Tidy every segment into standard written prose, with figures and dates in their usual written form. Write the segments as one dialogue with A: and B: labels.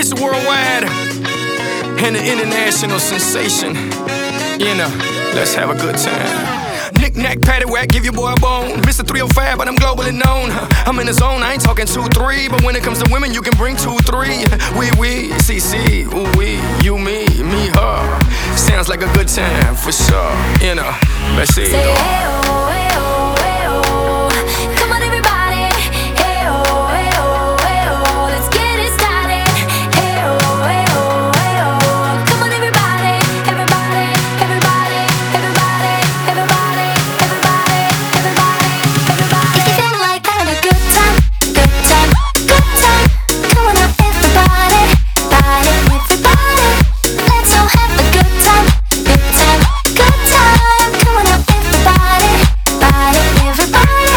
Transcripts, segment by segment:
A: Mr. Worldwide and the international sensation. You know, let's have a good time. Knick-knack, paddywhack, give your boy a bone. Mr. 305, but I'm globally known. I'm in the zone, I ain't talking 2-3. But when it comes to women, you can bring 2-3. We, CC, ooh, we, you, me, her. Sounds like a good time, for sure. You know, let's see.
B: Say, hey-oh, hey-oh, hey-oh. Come on, everybody. Hey-oh, hey-oh, hey-oh. Let's get it started. Hey-oh, hey-oh, hey-oh. Come on, everybody. Everybody, everybody, everybody, everybody, everybody, everybody, everybody. If you feel like having a good time, good time, good time. Come on up, everybody. Body, everybody. Let's all have a good time, good time, good time. Come on up, everybody. Body, everybody.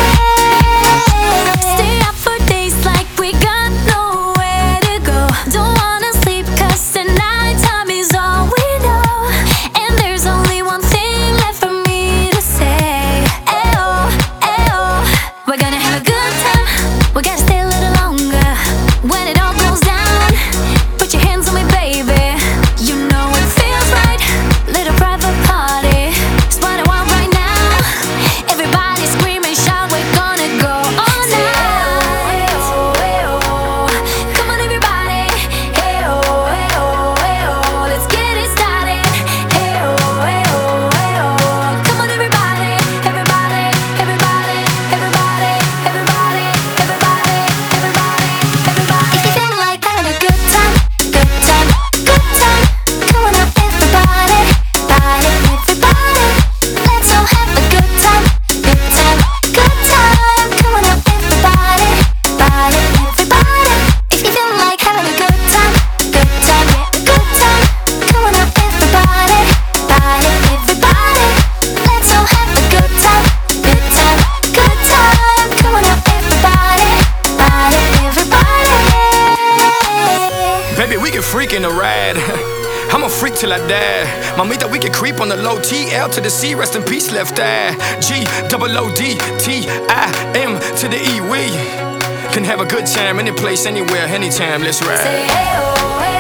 B: Stay up for days like we got nowhere to go. Don't wanna sleep 'cause tonight time is all we know. And there's only one thing left for me to say. Ayo, ayo. We're gonna have a good time. We gotta stay a little longer. When it all goes down, put your hands on me, baby. You know it feels right. Little private party. It's what I want right now. Everybody scream and shout. We're gonna go all night. Come on, everybody. Hey-oh, hey-oh, hey-oh. Let's get it started. Hey-oh, hey-oh, hey-oh. Come on, everybody. Everybody, everybody, everybody, everybody, everybody, everybody, everybody. If you feel like having a good time, good time, good time. Come on up, everybody. Body, everybody. Let's all have a good time, good time, good time. Come on up, everybody. Body, everybody. If you feel like having a good time, good time, good time. Come on up, everybody. Body, everybody. Let's all have a good time, good time, good time. Come on up, everybody. Body, everybody.
A: Baby, we can freak in the ride. I'm a freak till I die. Mamita, we can creep on the low. TL to the C, rest in peace, left eye. G-O-O-D-T-I-M to the E. We can have a good time any place, anywhere, anytime. Let's ride.
B: Say, hey-oh, hey-oh.